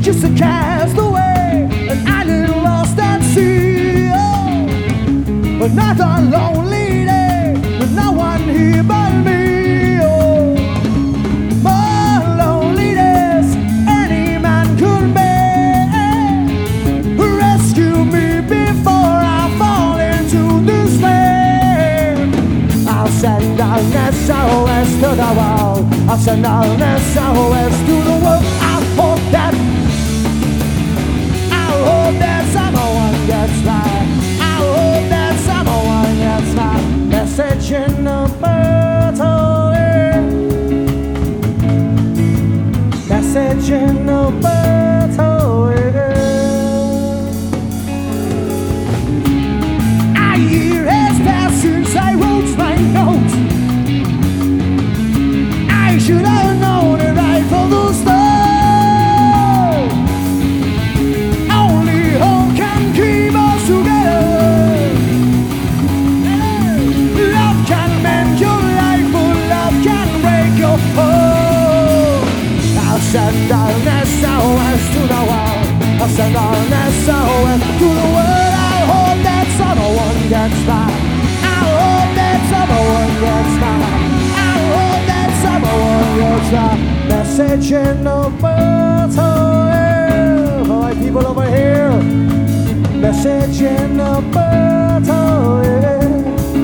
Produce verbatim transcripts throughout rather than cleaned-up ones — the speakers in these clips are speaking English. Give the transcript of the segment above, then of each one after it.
just a castaway, an island lost at sea. Oh, another lonely day with no one here but me. Oh, more loneliness any man could bear. Rescue me before I fall into despair. I'll send an S O S to the world. I'll send an S O S to the world. I hope that, I hope that someone gets by. I hope that someone gets my message in a bottle. Yeah. Message in a bottle. Yeah. A year has passed since I wrote my note. I should have known it right from the start. Only hope can keep us together. Love can mend your life, but love can break your heart. I'll send an S O S to the world. I'll send an S O S to the world. I hope that someone gets by. I hope that someone gets by. I hope that someone gets by. Message in a bottle. Yeah. For my people over here. Message in a bottle. Yeah.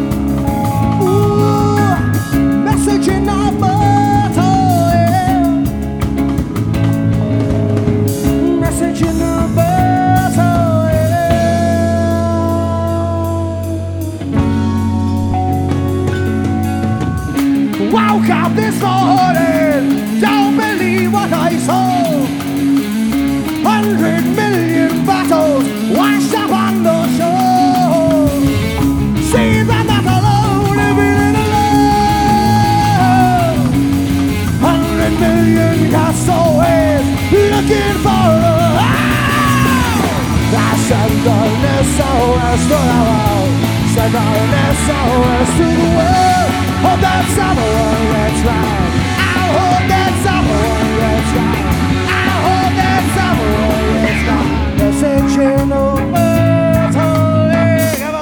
Ooh, message in a bottle. Yeah. Message in a bottle. Yeah. Woke up this morning, don't believe what I saw. Hundred million battles washed up on the shore. See them not alone, living alone. Hundred million castaways looking for a house. I send an S O S to the world. Send an S O S to the world. Hope that someone gets right. I hope that someone gets right. I hope that someone gets right. Message in a bottle. Yeah, come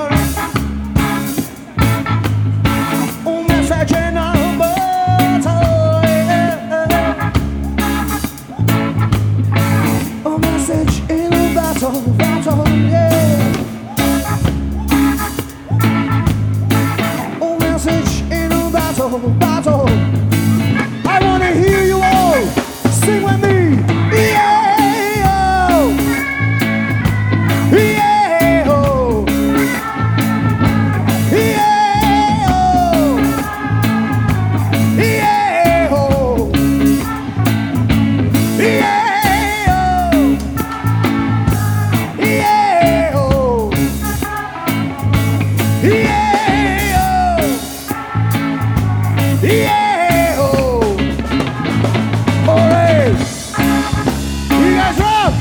on. Oh, message in a bottle. Yeah. Oh, message in a bottle, bottle, yeah. Oh, message in a bottle, bottle. I wanna hear you all sing with me. Yeah, oh. Yeah, oh. Yeah, oh. Yeah, oh. Yeah, oh. Yeah, oh. Yeah, oh. Yeah, oh. Alright. You guys rock.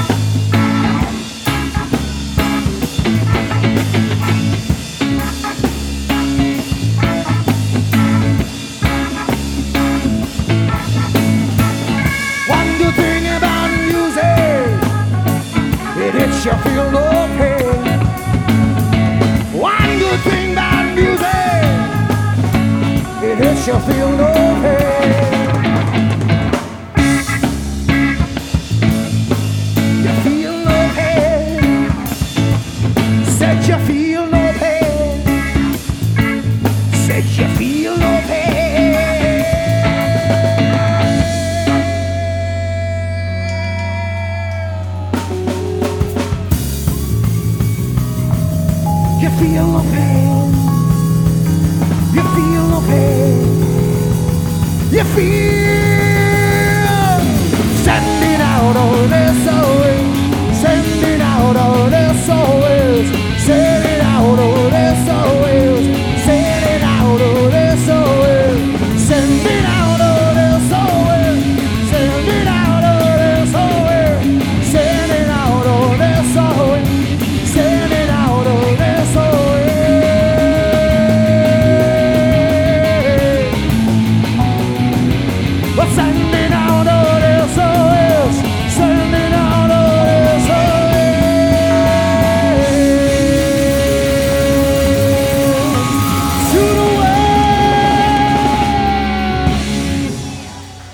One good thing about music, it hits you feel no pain. One good thing about music, it hits you feel no pain. You feel no pain. Said you feel no pain. Said you feel no pain. You feel no pain. You feel no pain. You feel